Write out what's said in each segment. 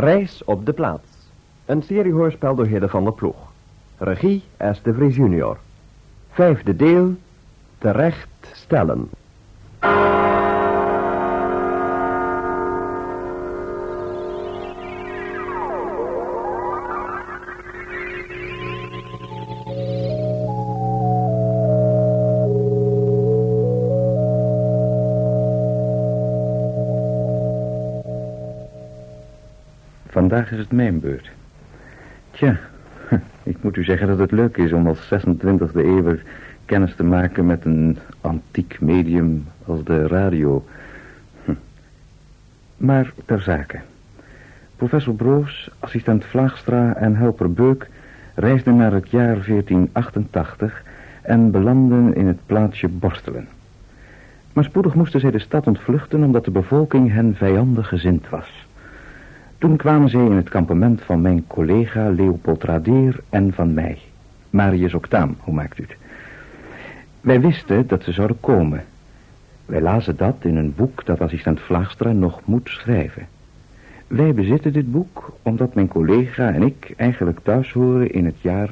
Reis op de plaats. Een seriehoorspel door Hidde van der Ploeg. Regie S. de Vries junior. 5e deel. Terecht stellen. Vandaag is het mijn beurt. Tja, ik moet u zeggen dat het leuk is om als 26e eeuwer kennis te maken met een antiek medium als de radio. Maar ter zake. Professor Broos, assistent Vlaagstra en helper Beuk reisden naar het jaar 1488 en belandden in het plaatsje Borstelen. Maar spoedig moesten zij de stad ontvluchten omdat de bevolking hen vijandig gezind was. Toen kwamen zij in het kampement van mijn collega Leopold Radeer en van mij. Marius Octaam, hoe maakt u het? Wij wisten dat ze zouden komen. Wij lazen dat in een boek dat assistent Vlaagstra nog moet schrijven. Wij bezitten dit boek omdat mijn collega en ik eigenlijk thuis horen in het jaar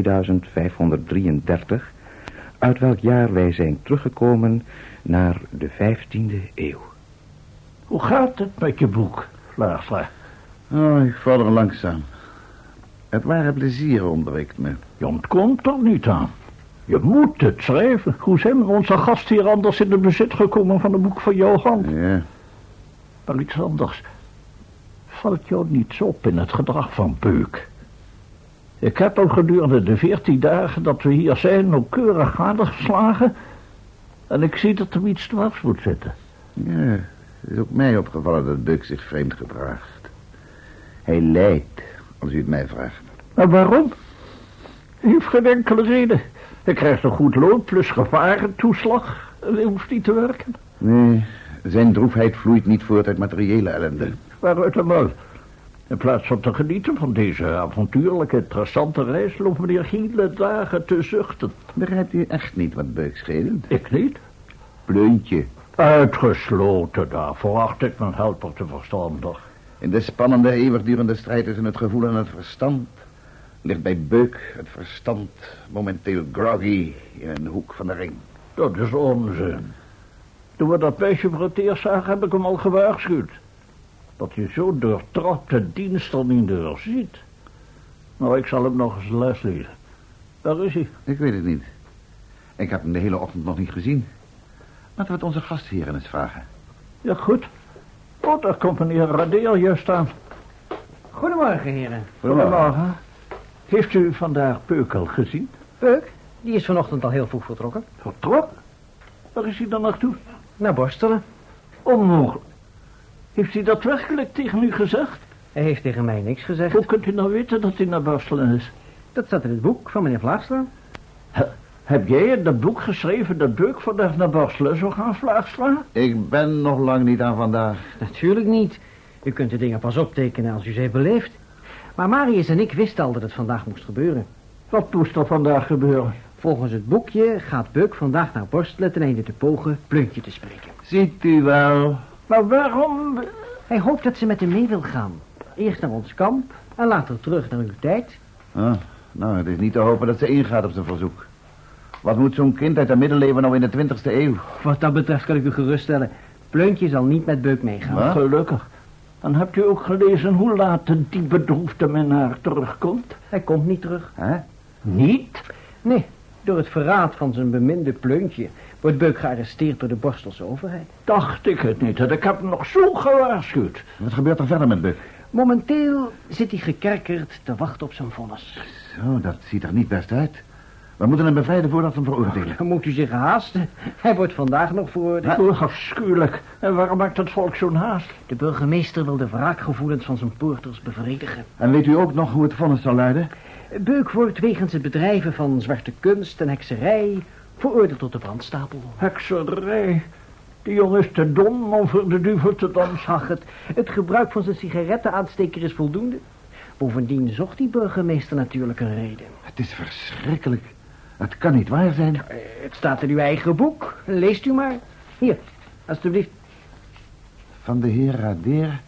2533, uit welk jaar wij zijn teruggekomen naar de 15e eeuw. Hoe gaat het met je boek, Vlaagstra? Oh, ik vorder langzaam. Het ware plezier ontbreekt me. Je ontkomt er niet aan. Je moet het schrijven. Hoe zijn onze gast hier anders in de bezit gekomen van een boek van jouw hand? Ja. Maar iets anders. Valt jou niets op in het gedrag van Beuk? Ik heb al gedurende de 14 dagen dat we hier zijn nauwkeurig gadegeslagen. En ik zie dat er iets dwars moet zitten. Ja, het is ook mij opgevallen dat Beuk zich vreemd gedraagt. Hij lijdt, als u het mij vraagt. Maar waarom? Hij heeft geen enkele reden. Hij krijgt een goed loon plus gevarentoeslag. Hij hoeft niet te werken. Nee, zijn droefheid vloeit niet voort uit materiële ellende. Waaruit hem wel? In plaats van te genieten van deze avontuurlijke, interessante reis, loopt meneer Giele dagen te zuchten. Begrijpt u echt niet wat Beuk scheelt? Ik niet? Pleuntje. Uitgesloten, daarvoor acht ik mijn helper te verstandig. In de spannende, eeuwigdurende strijd tussen het gevoel en het verstand ligt bij Beuk het verstand momenteel groggy in een hoek van de ring. Dat is onzin. Toen we dat meisje voor het eerst zagen, heb ik hem al gewaarschuwd. Dat je zo doortrapte dienst er niet doorziet. Nou, ik zal hem nog eens les lezen. Waar is hij? Ik weet het niet. Ik heb hem de hele ochtend nog niet gezien. Laten we het onze gastheren eens vragen. Ja, goed. Oh, daar komt meneer Radeer juist aan. Goedemorgen, heren. Goedemorgen. Heeft u vandaag Beuk al gezien? Beuk, die is vanochtend al heel vroeg vertrokken. Vertrokken? Waar is hij dan naartoe? Naar Borstelen. Onmogelijk. Heeft hij dat werkelijk tegen u gezegd? Hij heeft tegen mij niks gezegd. Hoe kunt u nou weten dat hij naar Borstelen is? Dat staat in het boek van meneer Vlaagstra. Heb jij in dat boek geschreven dat Beuk vandaag naar Borstelen zou gaan, Vlaagstra? Ik ben nog lang niet aan vandaag. Natuurlijk niet. U kunt de dingen pas optekenen als u ze heeft beleefd. Maar Marius en ik wisten al dat het vandaag moest gebeuren. Wat moest er vandaag gebeuren? Volgens het boekje gaat Beuk vandaag naar Borstelen ten einde te pogen Pleuntje te spreken. Ziet u wel. Maar waarom? Hij hoopt dat ze met hem mee wil gaan. Eerst naar ons kamp en later terug naar uw tijd. Ah, nou, het is niet te hopen dat ze ingaat op zijn verzoek. Wat moet zo'n kind uit de middeleeuwen nou in de 20e eeuw? Wat dat betreft kan ik u geruststellen. Pleuntje zal niet met Beuk meegaan. Wat? Gelukkig. Dan hebt u ook gelezen hoe laat die bedroefde minnaar terugkomt? Hij komt niet terug. Hè? Niet? Nee, door het verraad van zijn beminde Pleuntje wordt Beuk gearresteerd door de Borstelse overheid. Dacht ik het niet. Ik heb hem nog zo gewaarschuwd. Wat gebeurt er verder met Beuk? Momenteel zit hij gekerkerd te wachten op zijn vonnis. Zo, dat ziet er niet best uit. We moeten hem bevrijden voordat we hem veroordelen. Dan moet u zich haasten. Hij wordt vandaag nog veroordeeld. Oh, afschuwelijk. En waarom maakt het volk zo'n haast? De burgemeester wil de wraakgevoelens van zijn poorters bevredigen. En weet u ook nog hoe het vonnis zal luiden? Beuk wordt wegens het bedrijven van zwarte kunst en hekserij veroordeeld tot de brandstapel. Hekserij. Die jongen is te dom om voor de duivel te dansen. Ach, het gebruik van zijn sigarettenaansteker is voldoende. Bovendien zocht die burgemeester natuurlijk een reden. Het is verschrikkelijk. Het kan niet waar zijn. Het staat in uw eigen boek. Leest u maar. Hier, alstublieft. Van de heer Radeer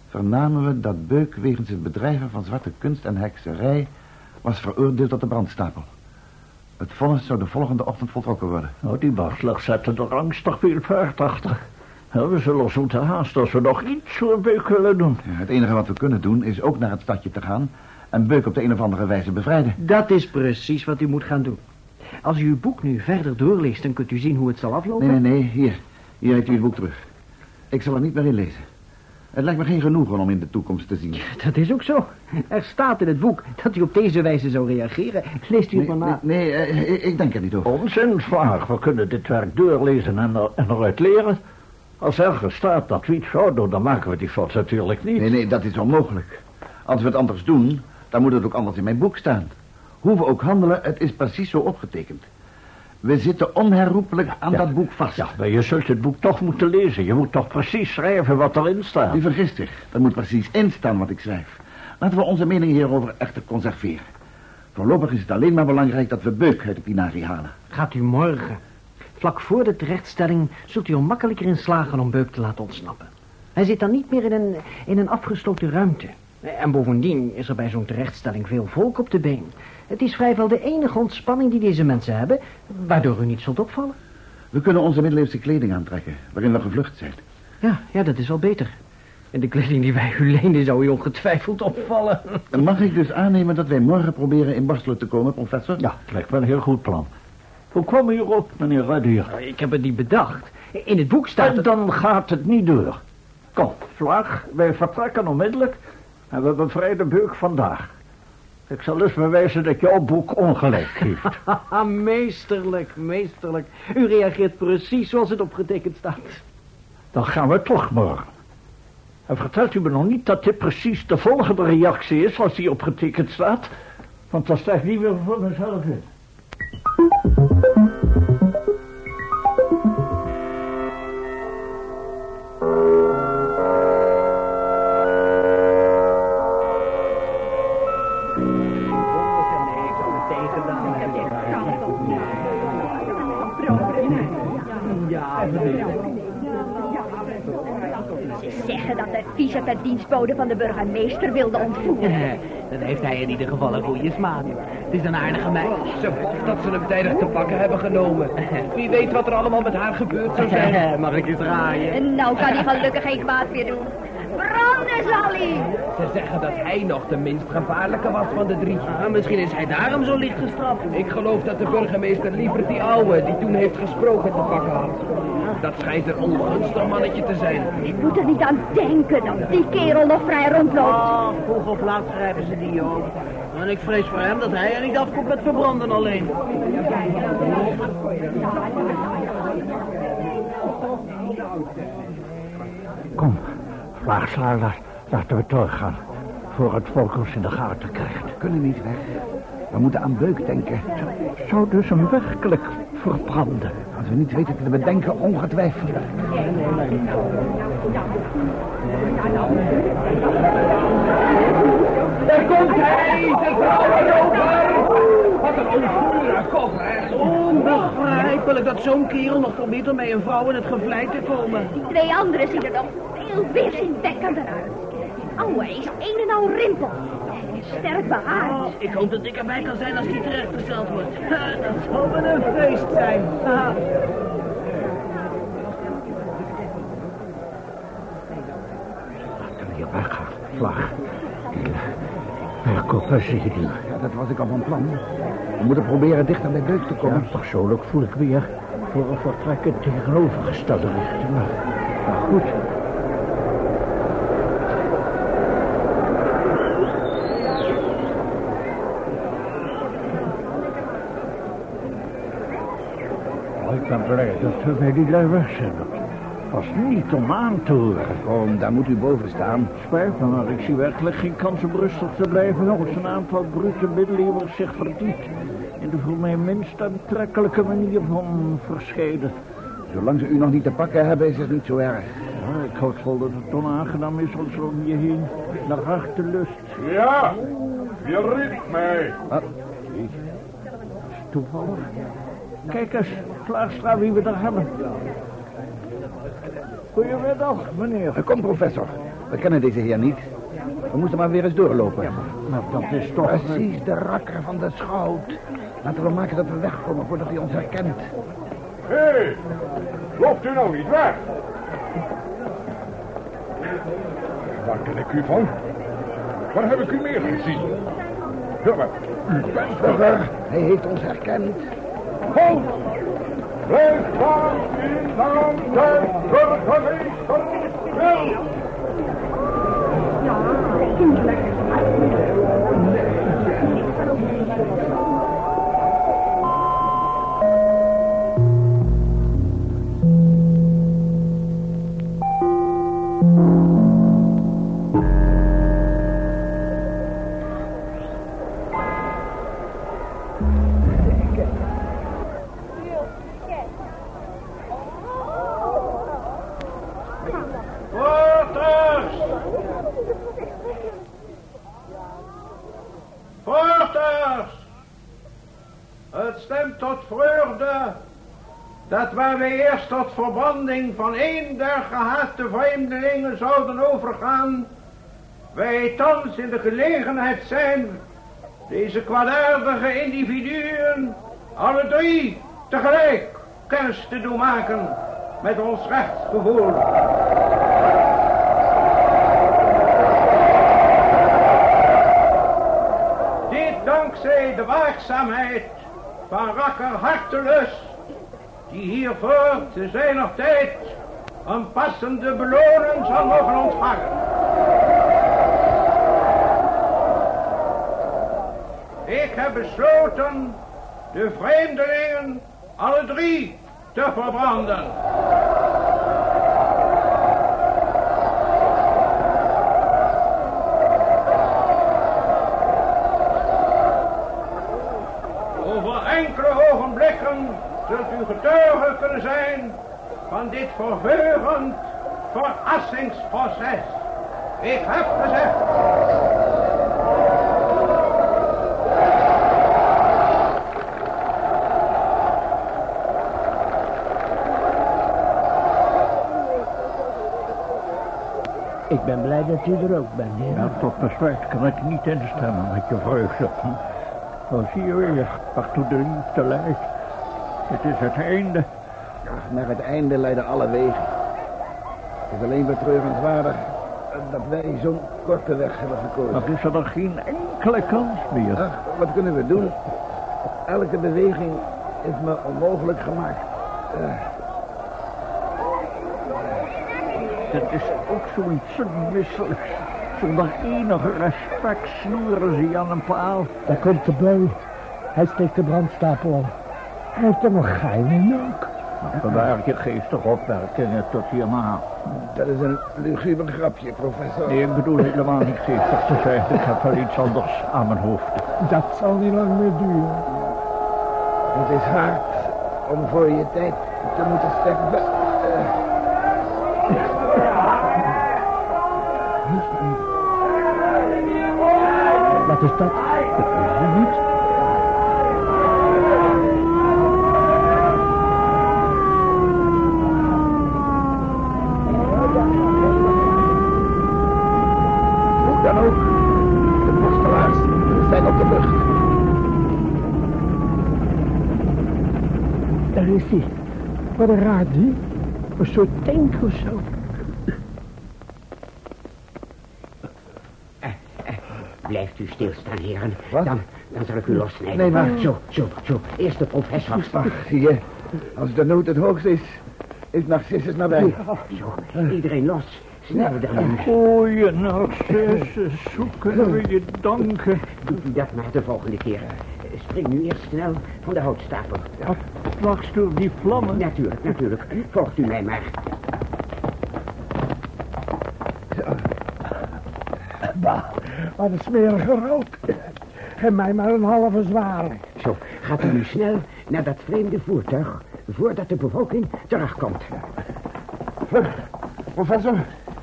vernamen we dat Beuk wegens het bedrijven van zwarte kunst en hekserij was veroordeeld tot de brandstapel. Het vonnis zou de volgende ochtend voltrokken worden. Oh, die Barslag zette er angstig veel paard achter. Ja, we zullen ons moeten haasten als we nog iets voor Beuk willen doen. Ja, het enige wat we kunnen doen is ook naar het stadje te gaan en Beuk op de een of andere wijze bevrijden. Dat is precies wat u moet gaan doen. Als u uw boek nu verder doorleest, dan kunt u zien hoe het zal aflopen. Nee, hier heeft u het boek terug. Ik zal er niet meer in lezen. Het lijkt me geen genoegen om in de toekomst te zien. Dat is ook zo. Er staat in het boek dat u op deze wijze zou reageren. Leest u het maar na. Nee, ik denk er niet over. Onzin, Vlaag. We kunnen dit werk doorlezen en eruit leren. Als ergens staat dat we iets zouden doen, dan maken we die fout natuurlijk niet. Nee, dat is onmogelijk. Als we het anders doen, dan moet het ook anders in mijn boek staan. Hoe we ook handelen, het is precies zo opgetekend. We zitten onherroepelijk aan dat boek vast. Ja, maar je zult het boek toch moeten lezen. Je moet toch precies schrijven wat erin staat. U vergist zich. Er moet precies in staan wat ik schrijf. Laten we onze mening hierover echter conserveren. Voorlopig is het alleen maar belangrijk dat we Beuk uit de pinarie halen. Gaat u morgen. Vlak voor de terechtstelling zult u er makkelijker in slagen om Beuk te laten ontsnappen. Hij zit dan niet meer in een afgesloten ruimte. En bovendien is er bij zo'n terechtstelling veel volk op de been. Het is vrijwel de enige ontspanning die deze mensen hebben, waardoor u niet zult opvallen. We kunnen onze middeleeuwse kleding aantrekken, waarin we gevlucht zijn. Ja, dat is wel beter. En de kleding die wij u lenen zou u ongetwijfeld opvallen. Mag ik dus aannemen dat wij morgen proberen in Borstelen te komen, professor? Ja, het lijkt me een heel goed plan. Hoe kwam u hierop, meneer Radier? Ik heb het niet bedacht. In het boek staat En dan gaat het niet door. Kom, Vlaag, wij vertrekken onmiddellijk en we bevrijden Beuk vandaag. Ik zal dus bewijzen dat jouw boek ongelijk heeft. Meesterlijk. U reageert precies zoals het opgetekend staat. Dan gaan we toch morgen. En vertelt u me nog niet dat dit precies de volgende reactie is als die opgetekend staat? Want dan sta ik niet meer voor mezelf in. Ze zeggen dat de vice-dienstbode van de burgemeester wilde ontvoeren. Dan heeft hij in ieder geval een goede smaak. Het is een aardige meid. Ze boft dat ze hem tijdig te pakken hebben genomen. Wie weet wat er allemaal met haar gebeurd zou zijn. Mag ik eens raaien? En nou kan hij gelukkig geen kwaad meer doen. Branden zal hij! Ze zeggen dat hij nog de minst gevaarlijke was van de drie. Misschien is hij daarom zo licht gestraft. Ik geloof dat de burgemeester liever die oude die toen heeft gesproken te pakken had. Dat schijnt een ongunstig mannetje te zijn. Ik moet er niet aan denken dat die kerel nog vrij rondloopt. Vroeg of laat grijpen ze die ook. En ik vrees voor hem dat hij er niet afkomt met verbranden alleen. Kom, Vlaag, laten we doorgaan. Voor het volk ons in de gaten krijgt. We kunnen niet weg. We moeten aan Beuk denken. Zou dus hem werkelijk verbranden? Als we niet weten te bedenken, ongetwijfeld. Daar komt hij, de vrouwenrover! Wat een onvoorlijke koffer, hè? Onbegrijpelijk dat zo'n kerel nog probeert om bij een vrouw in het gevlei te komen. Die twee anderen zien er nog veel weerzinwekkender uit. Die oude is een en al rimpel. En sterk behaard. Ik hoop dat ik erbij kan zijn als die terechtgesteld wordt. Dat zal wel een feest zijn. Laten we hier weggaan, Vlaag. Koppen, zie je die? Ja, dat was ik al van plan. We moeten proberen dichter bij Beuk te komen. Ja, persoonlijk voel ik weer voor een vertrek in tegenovergestelde richting. Maar goed. Ik ben blij dat we bij die lui weg zijn. Dat was niet om aan te horen. Kom, daar moet u boven staan. Spijt me, maar ik zie werkelijk geen kans om rustig te blijven als een aantal brute middeleeuwers zich verdient in de voor mij minst aantrekkelijke manier van verscheiden. Zolang ze u nog niet te pakken hebben, is het niet zo erg. Ja, ik hoop wel dat het onaangenaam is als we om je heen naar hartelust. Ja, je riep mij. Wat? Toevallig. Kijk eens, Vlaagstra, wie we daar hebben. Goedemiddag, meneer. Kom, professor. We kennen deze heer niet. We moeten maar weer eens doorlopen. Ja, maar dat is toch... Precies, de rakker van de schout. Laten we maken dat we wegkomen voordat hij ons herkent. Hé, loopt u nou niet weg? Waar ken ik u van? Waar heb ik u meer gezien? Ja, maar u bent Burger, hij heeft ons herkend. Halt! Blijf staan in naam der burgemeester Wil! Het stemt tot vreugde dat waar wij eerst tot verbranding van één der gehate vreemdelingen zouden overgaan, wij thans in de gelegenheid zijn deze kwaadaardige individuen alle drie tegelijk kennis te doen maken met ons rechtsgevoel. Dankzij de waakzaamheid van rakker Hartelus, die hiervoor te zijner tijd een passende beloning zal mogen ontvangen. Ik heb besloten de vreemdelingen alle drie te verbranden. Enkele ogenblikken zult u getuige kunnen zijn van dit verheugend verrassingsproces. Ik heb gezegd. Ik ben blij dat u er ook bent, heer. Ja, tot besluit kan ik niet instemmen met je vreugde. Zo zie je weer, waartoe de liefde leidt. Het is het einde. Ja, naar het einde leiden alle wegen. Het is alleen betreurenswaardig dat wij zo'n korte weg hebben gekozen. Maar is er dan geen enkele kans meer? Ach, wat kunnen we doen? Elke beweging is me onmogelijk gemaakt. Het is ook zoiets misselijks. Zonder enig respect snoeren ze aan een paal. Daar komt de bui. Hij steekt de brandstapel op. Hij heeft er nog gein in ook. Bewaar je geestige opmerkingen tot hierna. Dat is een luguber grapje, professor. Nee, ik bedoel helemaal niet geestig te zijn. Ik heb wel iets anders aan mijn hoofd. Dat zal niet lang meer duren. Het is hard om voor je tijd te moeten sterven. Wat is dat? Dat is er niet. Hoe dan ook, de postelaars zijn op de vlucht. Daar is hij. Wat een raar ding. Een soort tank of zo. Blijft u stilstaan, heren. Wat? Dan zal ik u lossnijden. Nee, maar... Zo. Eerst de professor. Ach, zie je. Als de nood het hoogst is Narcissus nabij. Zo, iedereen los. Snel dan. Goeie Narcissus, hoe kunnen we je danken? Doet u dat maar de volgende keer. Spring nu eerst snel van de houtstapel. Dwars door die vlammen? Natuurlijk. Volgt u mij maar. Bah, wat een smerige rook. En mij maar een halve zware. Zo, gaat u nu snel naar dat vreemde voertuig, voordat de bevolking terugkomt. Vlug, professor.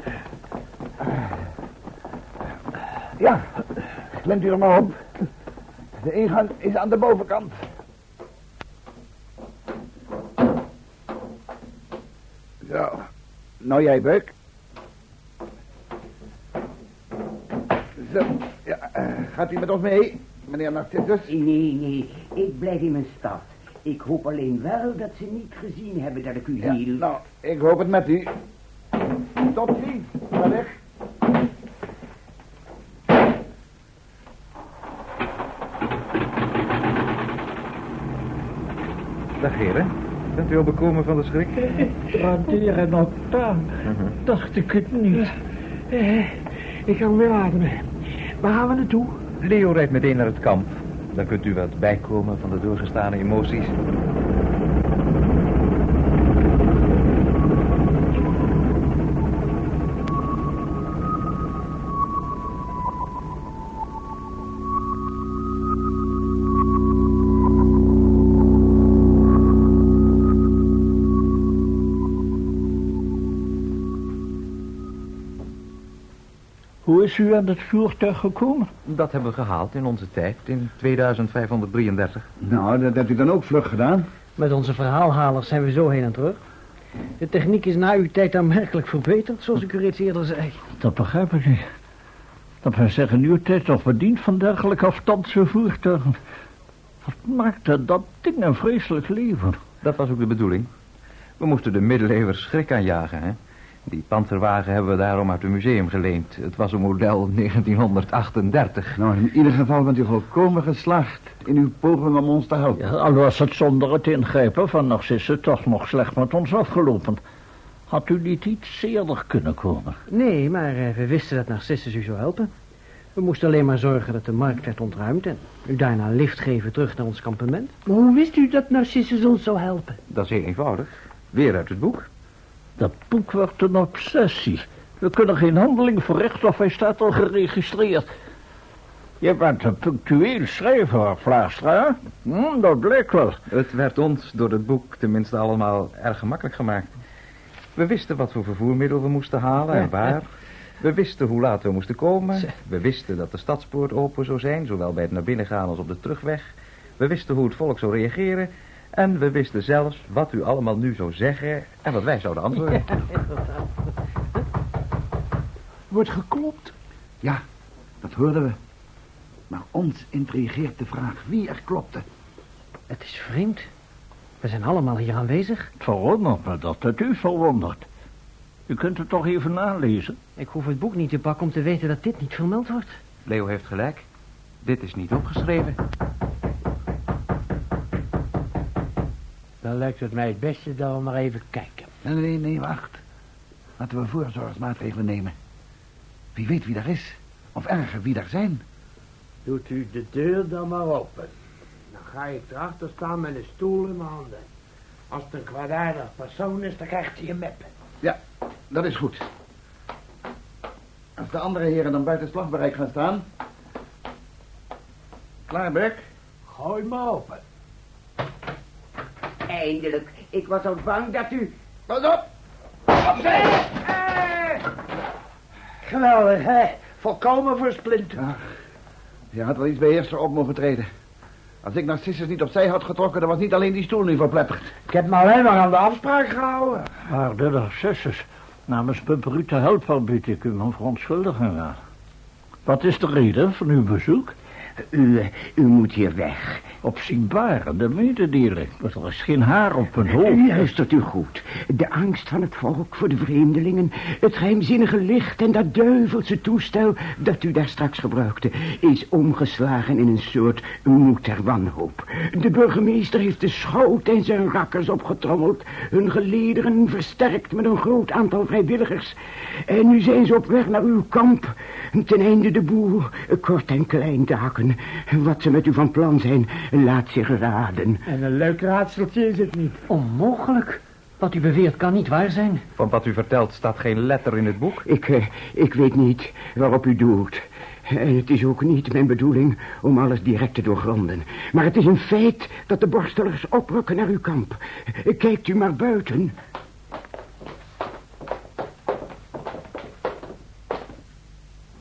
Ja, klemt u er maar op. De ingang is aan de bovenkant. Zo. Nou jij, Beuk. Zo. Ja, gaat u met ons mee, meneer Narcissus? Nee. Ik blijf in mijn stad. Ik hoop alleen wel dat ze niet gezien hebben dat ik u hield. Nou, ik hoop het met u. Tot ziens. Ga weg. Dag heren. Bent u al bekomen van de schrik? Raderen op taan. Dacht ik het niet. Ik kan weer ademen. Waar gaan we naartoe? Leo rijdt meteen naar het kamp. Dan kunt u wat bijkomen van de doorgestane emoties. Hoe is u aan het voertuig gekomen? Dat hebben we gehaald in onze tijd, in 2533. Nou, dat hebt u dan ook vlug gedaan. Met onze verhaalhalers zijn we zo heen en terug. De techniek is na uw tijd aanmerkelijk verbeterd, zoals ik u reeds eerder zei. Dat begrijp ik niet. Dat wij zeggen uw tijd nog bediend van dergelijke afstandse voertuigen. Wat maakte dat ding een vreselijk leven? Dat was ook de bedoeling. We moesten de middeleeuwers schrik aanjagen, hè. Die panzerwagen hebben we daarom uit het museum geleend. Het was een model 1938. Nou, in ieder geval bent u volkomen geslaagd in uw poging om ons te helpen. Ja, al was het zonder het ingrijpen van Narcissus toch nog slecht met ons afgelopen. Had u niet iets eerder kunnen komen? Nee, maar we wisten dat Narcissus u zou helpen. We moesten alleen maar zorgen dat de markt werd ontruimd en u daarna lift geven terug naar ons kampement. Maar hoe wist u dat Narcissus ons zou helpen? Dat is heel eenvoudig. Weer uit het boek. Dat boek wordt een obsessie. We kunnen geen handeling verrichten of hij staat al geregistreerd. Je bent een punctueel schrijver, Vlaagstra. Dat blijkt wel. Het werd ons door het boek tenminste allemaal erg gemakkelijk gemaakt. We wisten wat voor vervoermiddel we moesten halen en waar. We wisten hoe laat we moesten komen. We wisten dat de stadspoort open zou zijn, zowel bij het naar binnen gaan als op de terugweg. We wisten hoe het volk zou reageren. En we wisten zelfs wat u allemaal nu zou zeggen en wat wij zouden antwoorden. Wordt geklopt? Ja, dat hoorden we. Maar ons intrigeert de vraag wie er klopte. Het is vreemd. We zijn allemaal hier aanwezig. Het verwondert me dat het u verwondert. U kunt het toch even nalezen? Ik hoef het boek niet te pakken om te weten dat dit niet vermeld wordt. Leo heeft gelijk. Dit is niet opgeschreven. Dan lijkt het mij het beste dat we maar even kijken. Nee, wacht. Laten we voorzorgsmaatregelen nemen. Wie weet wie daar is. Of erger, wie daar zijn. Doet u de deur dan maar open. Dan ga ik erachter staan met een stoel in mijn handen. Als het een kwaadaardig persoon is, dan krijgt hij een mep. Ja, dat is goed. Als de andere heren dan buiten slagbereik gaan staan. Klaar, Beck? Gooi me open. Eindelijk. Ik was al bang dat u... Pas op! Geweldig, hè? Volkomen versplinterd. Ach, je had wel iets beheerster op mogen treden. Als ik Narcissus niet opzij had getrokken, dan was niet alleen die stoel nu verpletterd. Ik heb me alleen maar aan de afspraak gehouden. Maar de Narcissus, namens Pumperu te helpen, bied ik u mijn verontschuldiging aan. Wat is de reden van uw bezoek? U moet hier weg. Opzienbarende mededeling. Er is geen haar op hun hoofd. Luistert u goed. De angst van het volk voor de vreemdelingen, het geheimzinnige licht en dat duivelse toestel dat u daar straks gebruikte, is omgeslagen in een soort moed ter wanhoop. De burgemeester heeft de schout en zijn rakkers opgetrommeld, hun gelederen versterkt met een groot aantal vrijwilligers. En nu zijn ze op weg naar uw kamp, ten einde de boel kort en klein te hakken. Wat ze met u van plan zijn, laat zich raden. En een leuk raadseltje is het niet. Onmogelijk. Wat u beweert kan niet waar zijn. Van wat u vertelt staat geen letter in het boek. Ik weet niet waarop u doelt. En het is ook niet mijn bedoeling om alles direct te doorgronden. Maar het is een feit dat de borstelers oprukken naar uw kamp. Kijkt u maar buiten.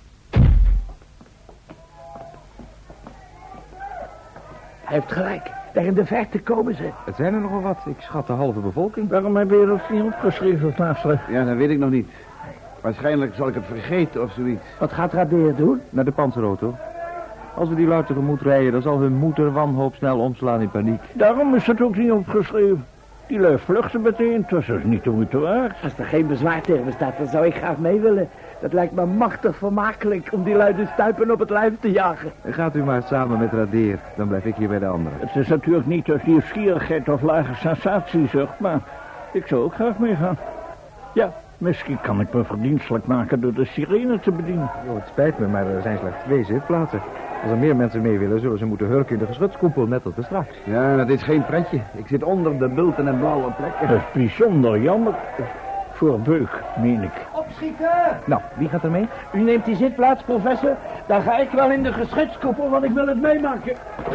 Hij heeft gelijk. Daar in de verte komen ze. Het zijn er nogal wat. Ik schat de halve bevolking. Waarom heb je dat niet opgeschreven, Knaapstra? Ja, dat weet ik nog niet. Waarschijnlijk zal ik het vergeten of zoiets. Wat gaat Radeer doen? Naar de panzerauto. Als we die lui tegemoet rijden, dan zal hun moeder wanhoop snel omslaan in paniek. Daarom is het ook niet opgeschreven. Die lui vluchten meteen, het was dus niet de moeite waard. Als er geen bezwaar tegen bestaat, dan zou ik graag mee willen. Dat lijkt me machtig vermakelijk om die lui de stuipen op het lijf te jagen. Gaat u maar samen met Radeer, dan blijf ik hier bij de anderen. Het is natuurlijk niet uit nieuwsgierigheid of lage sensatiezucht, maar ik zou ook graag meegaan. Ja, misschien kan ik me verdienstelijk maken door de sirene te bedienen. Oh, het spijt me, maar er zijn slechts 2 zitplaatsen. Als er meer mensen mee willen, zullen ze moeten hurken in de geschutskoepel, net als de straks. Ja, dat is geen pretje. Ik zit onder de bulten en blauwe plekken. Dat is bijzonder jammer. Voor Beuk, meen ik. Opschieten! Nou, wie gaat er mee? U neemt die zitplaats, professor. Dan ga ik wel in de geschutskoepel, want ik wil het meemaken.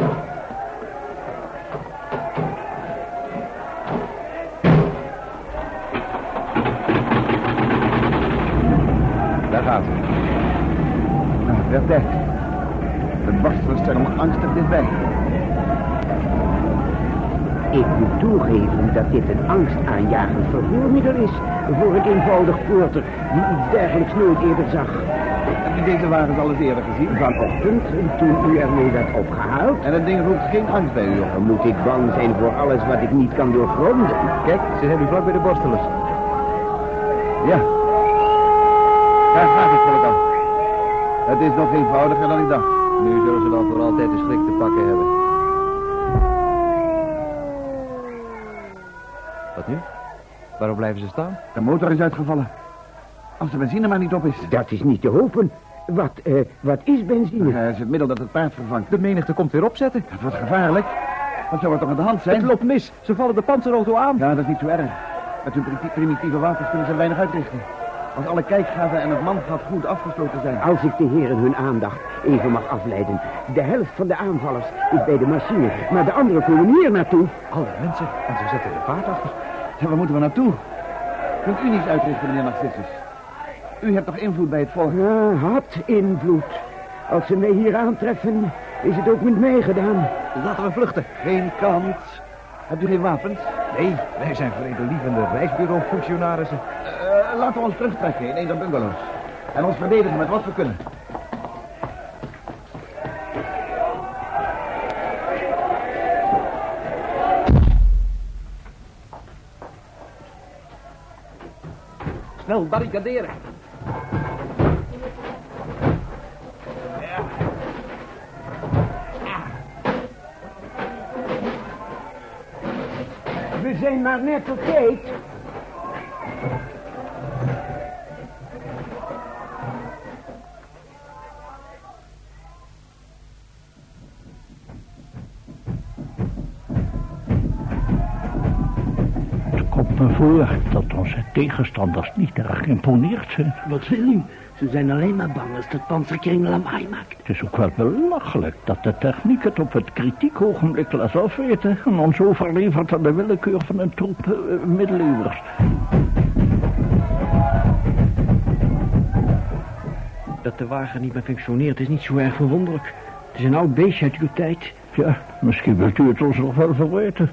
Daar gaat het. Nou, het werd tijd. De borstelen stellen angstig dichtbij. Ik moet toegeven dat dit een angstaanjagend vervoermiddel is voor een eenvoudig poorter die iets dergelijks nooit eerder zag. Heb je deze wagens al eens eerder gezien? Vanochtend, toen u ermee werd opgehaald. En dat ding roept geen angst bij u op. Dan moet ik bang zijn voor alles wat ik niet kan doorgronden. Kijk, ze zijn nu vlak bij de borstelers. Ja. Daar gaat het voor dan. Het is nog eenvoudiger dan ik dacht. Nu zullen ze dan voor altijd de schrik te pakken hebben. Wat nu? Waarom blijven ze staan? De motor is uitgevallen. Als de benzine maar niet op is. Dat is niet te hopen. Wat is benzine? Het is het middel dat het paard vervangt. De menigte komt weer opzetten. Het wordt gevaarlijk. Wat zou er toch aan de hand zijn? Het loopt mis. Ze vallen de panzerauto aan. Ja, dat is niet zo erg. Met hun primitieve wapens kunnen ze weinig uitrichten. Als alle kijkgaten en het mangat goed afgesloten zijn. Als ik de heren hun aandacht even mag afleiden. De helft van de aanvallers is bij de machine. Maar de anderen komen hier naartoe. Alle mensen. En ze zetten de vaart achter. Ja, waar moeten we naartoe? Kunt u niets uitrichten, meneer Narcissus? U hebt toch invloed bij het volk? Ja, had invloed. Als ze mij hier aantreffen, is het ook met mij gedaan. Laten we vluchten. Geen kans. Hebt u geen wapens? Nee, wij zijn vredelievende reisbureau-functionarissen. Laten we ons terugtrekken in een der bungalows. En ons verdedigen met wat we kunnen. Snel, barricaderen. We zijn maar net op tijd. Het komt me voor dat onze tegenstanders niet erg geïmponeerd zijn. Wat wil u? Ze zijn alleen maar bang als dat panzerkring lawaai maakt. Het is ook wel belachelijk dat de techniek het op het kritiek ogenblik laat afweten en ons overlevert aan de willekeur van een troep middeleeuwers. Dat de wagen niet meer functioneert is niet zo erg verwonderlijk. Het is een oud beestje uit uw tijd. Ja, misschien wilt u het ons nog wel verweten.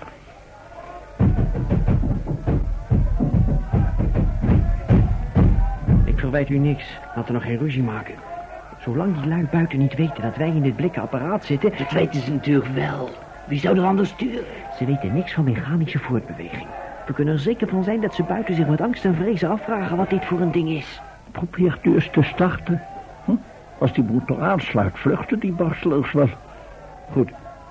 Ik verwijt u niks. Laten we nog geen ruzie maken. Zolang die lui buiten niet weten dat wij in dit blikken apparaat zitten... Dat weten ze natuurlijk wel. Wie zou er anders sturen? Ze weten niks van mechanische voortbeweging. We kunnen er zeker van zijn dat ze buiten zich met angst en vrezen afvragen wat dit voor een ding is. Probeert u eens te starten. Als die motor aansluit, vluchten die barstelers wel. Goed.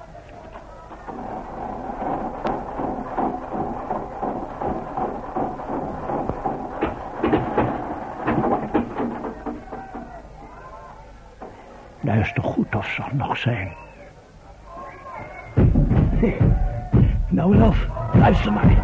Luister goed of ze er nog zijn. Nou, Ralf, luister maar.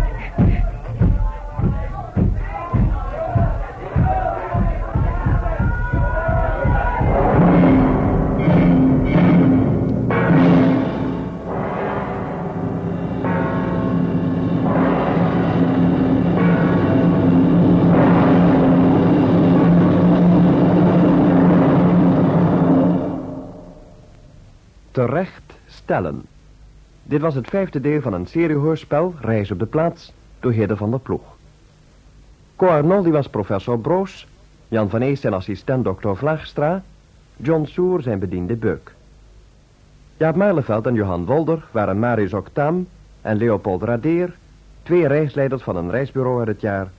Terecht stellen. Dit was het 5e deel van een seriehoorspel, Reis op de plaats, door Hidde van der Ploeg. Co Arnoldi was professor Broos, Jan van Ees zijn assistent dokter Vlaagstra, John Soer zijn bediende Beuk. Jaap Muilenveld en Johan Wolder waren Marius Octaam en Leopold Radeer, 2 reisleiders van een reisbureau uit het jaar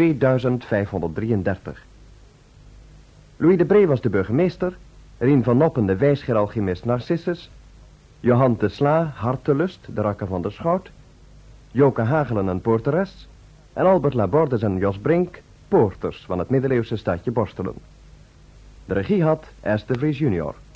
2533. Louis de Bree was de burgemeester, Rien van Noppen de wijsgeer-alchemist Narcissus, Johan de Sla, hartelust, de rakker van de schout, Joke Hagelen een poorteres en Albert Labordes en Jos Brink, poorters van het middeleeuwse stadje Borstelen. De regie had S. de Vries junior.